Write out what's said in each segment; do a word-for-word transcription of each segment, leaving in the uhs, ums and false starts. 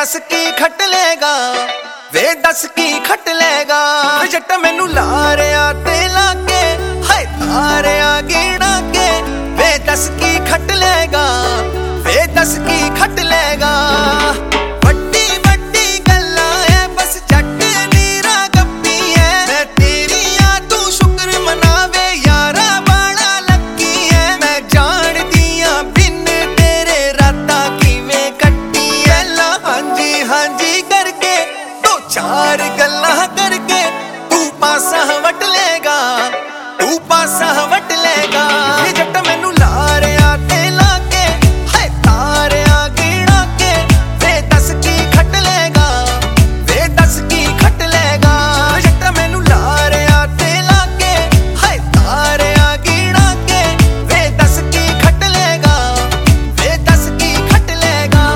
दस की खट लेगा, वे दस की खट लेगा। जट्टा मैनू ला रहा ते लाके, हाय तारे आ गिना के, वे दस की खट लेगा, वे दस की खट लेगा। वड्डी वड्डी गल्लां है बस जट नीरा गप्पी है, मैं तेरी आ तू शुक्र मनावे यारा बाला लकी है। मैं जान दिया बिन तेरे रातां किवें कट्टी है, ला हांजी हांजी करके दो चार गल्लां करके तू पासा वट लेगा, तू पासा वट लेगा। ये जट्टा मैनू ला रहा ते लाके, हाय तारे आ गिना के, वे दस की खट लेगा, वे दस की खट लेगा। जट्टा मैनू ला रहा ते लाके, हाय तारे आ गिना के, वे दस की खट लेगा, वे दस की खट लेगा।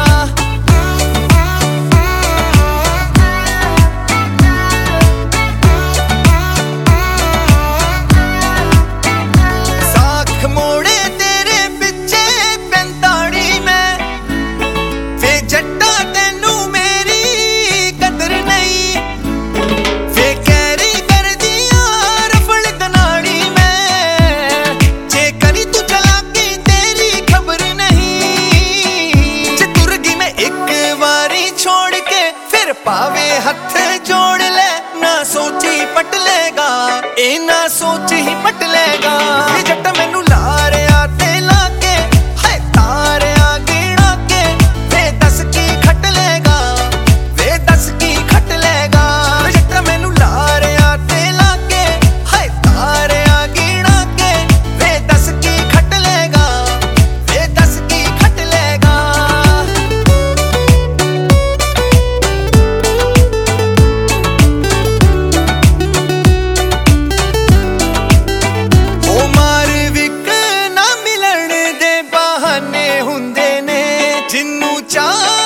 साख मोड़े तेरे पिछे पैंताड़ी में, वे जट्टा तेनू मेरी कदर नहीं, वे कैरी कर दिया रफड़ दनाड़ी में। जे करी तू चलाकी तेरी खबर नहीं, जे तुर गई मैं एक बारी छोड़ के फिर पावे हथ जोड़ ले, ना सोची पट लेगा, ए ना सोची ही पट लेगा। ये जट्टा मैनू ला रहा ते लाके, हाय तारे आ गिना के, वे दस की खट लेगा, वे दस की खट लेगा। जट्टा मैनू ला रहा ते लाके, हाय तारे आ गिना के, वे दस की खट लेगा, वे दस की खट लेगा। ओ मार विक ना मिलन दे बहाने हुंदे ने, जिन्नू चाह